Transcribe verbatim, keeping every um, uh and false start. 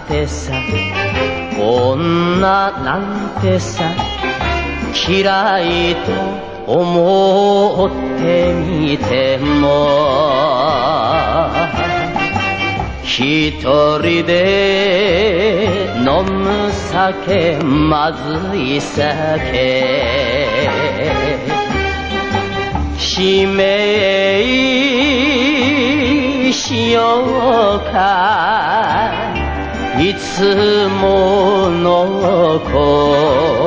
てさ女なんてさ嫌いと思ってみても一人で飲む酒まずい酒指名しようかいつもの子